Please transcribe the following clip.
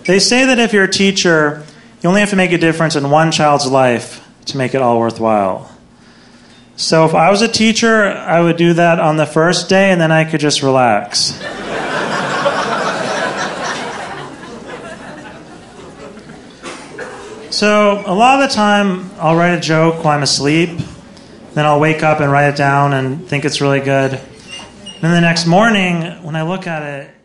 They say that if you're a teacher, you only have to make a difference in one child's life to make it all worthwhile. So if I was a teacher, I would do that on the first day, and then I could just relax. So a lot of the time, I'll write a joke while I'm asleep. Then I'll wake up and write it down and think it's really good. Then the next morning, when I look at it,